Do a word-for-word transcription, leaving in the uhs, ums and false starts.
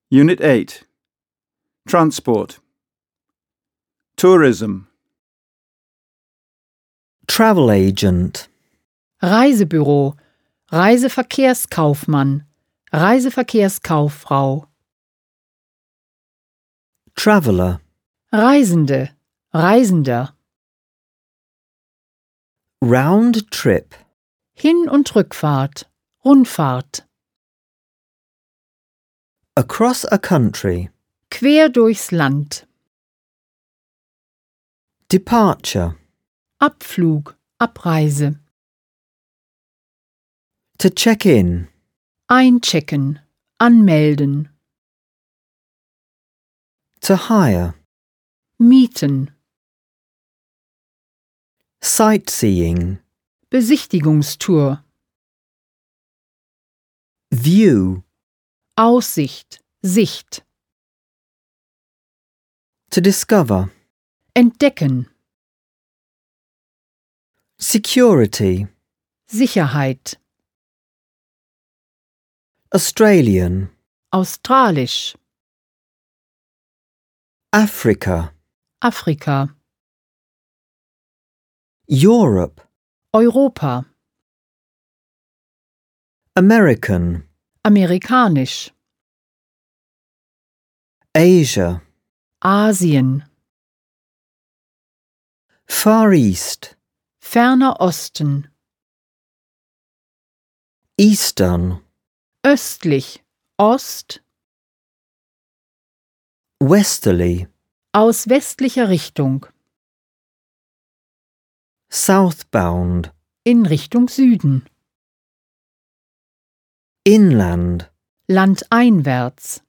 Unit eight. Transport. Tourism. Travel agent. Reisebüro, Reiseverkehrskaufmann, Reiseverkehrskauffrau. Traveller. Reisende, Reisender. Round trip. Hin- und Rückfahrt, Rundfahrt. Across a country. Quer durchs Land. Departure. Abflug, Abreise. To check in. Einchecken, anmelden. To hire. Mieten. Sightseeing. Besichtigungstour. View. Aussicht, Sicht. To discover. Entdecken. Security. Sicherheit. Australian. Australisch. Africa. Afrika. Europe. Europa. American. Amerikanisch. Asia. Asien. Far East. Ferner Osten. Eastern. Östlich. Ost. Westerly. Aus westlicher Richtung. Southbound. In Richtung Süden. Inland. Landeinwärts.